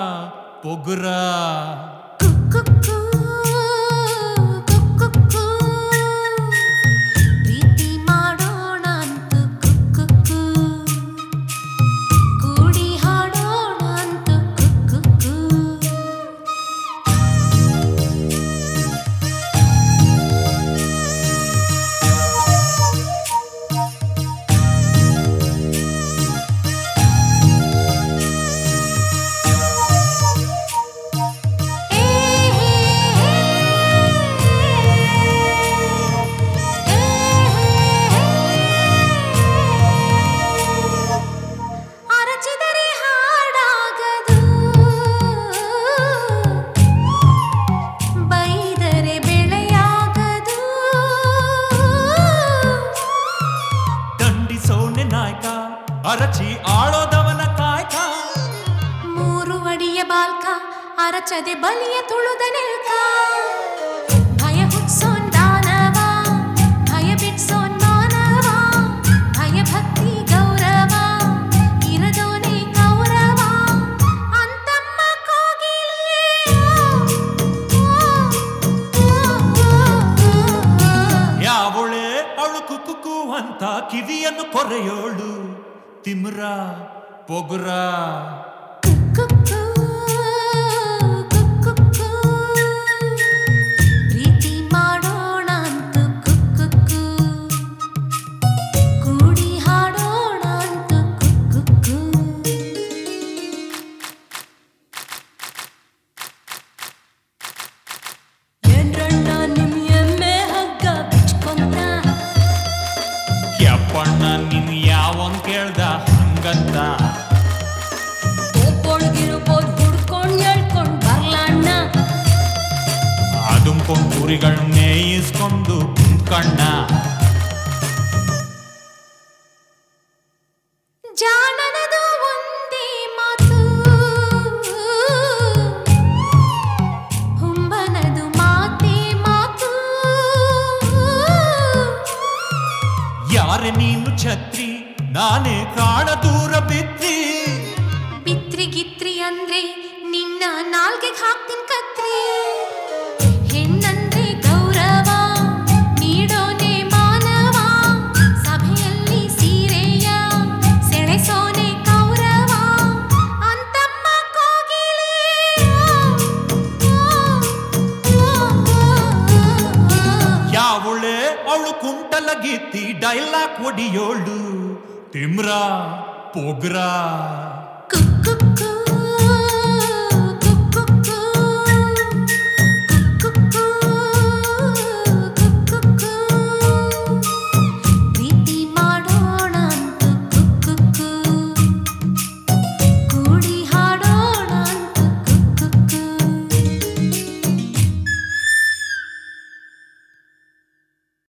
ಪೊಗುರ ಪ್ರೀತಿ ಮಾಡೋಣ ಅಂತು ಕುಕ್ಕು ಕೂಡಿ ಹಾಡೋಣ ಅಂತು ಕುಕ್ಕು ಅರಚಿ ಆಳೋದವನ ಕಾಯ್ಕ ಮೂರು ಅಡಿಯ ಬಾಲ್ಕ ಅರಚದೆ ಬಲಿಯ ತುಳುದ ನಿಲ್ಕ ಭಯ ಹುಟ್ಸೋನ್ ದಾನವ ಭಯ ಬಿಡ್ಸೋನ್ ಮಾನವ ಭಯ ಭಕ್ತಿ ಗೌರವ ಇರದೋನೆ ಕೌರವ ಅಂತಮ್ಮ ಕೋಗಿಲೆ ಯಾವಳೆ ಅವಳು ಕುಕ್ಕು ಅಂತ ಕಿವಿಯನ್ನು ಕೊರೆಯೋಳು ತಿಮ್ರ ಪೊಗುರ ಪ್ರೀತಿ ಮಾಡೋಣ ಅಂತು ಕುಕ್ಕು ಕೂಡಿ ಹಾಡೋಣ ಅಂತು ಕುಕ್ಕು ಏನ್ರಣ್ಣ ನಿಮ್ ಎಮ್ಮೆ ಹಗ್ಗ ಬಿಚ್ಕೊಂತ ಯಪ್ಪಣ್ಣ ನಿನ್ ಯಾವನ್ ಕೇಳ್ದ ಹಂಗಂತ ಒಬ್ಬೊಳಗಿರ್ಬೋದು ಹುಡ್ಕೊಂಡ್ ಹೇಳ್ಕೊಂಡ್ ಬರ್ಲಣ್ಣ ಅದುಂಕೊಂಡ್ ಕುರಿಗಳ್ ಮೇಯಿಸ್ಕೊಂಡು ಕುಂತ್ಕಣ್ಣ ಜಾಣನದು ಒಂದೇ ಮಾತು ಹುಂಬನದು ಮಾತೇ ಮಾತು ಯಾರೆ ನೀನು ಛತ್ರಿ ನಾನೇ ಕಾಣ ದೂರ ಬಿತ್ತಿ ಬಿತ್ರಿ ಅಂದ್ರೆ ನಿನ್ನ ನಾಲ್ಗೆಗ್ ಹಾಕ್ತಿನ್ ಕತ್ರಿ ಹೆಣ್ಣಂದ್ರೆ ಗೌರವ ನೀಡೋನೆ ಮಾನವ ಸಭೆಯಲ್ಲಿ ಸೀರೆಯ ಸೆಳೆಸೋನೆ ಕೌರವ ಅಂತಮ್ಮ ಕೋಗಿಲೆ ಯಾವಳೆ ಅವಳು ಕುಂಟಲ ಗೀತಿ ಡೈಲಾಗ್ ಒಡಿಯೋಳು ತಿಮ್ರ ಪೊಗ್ರ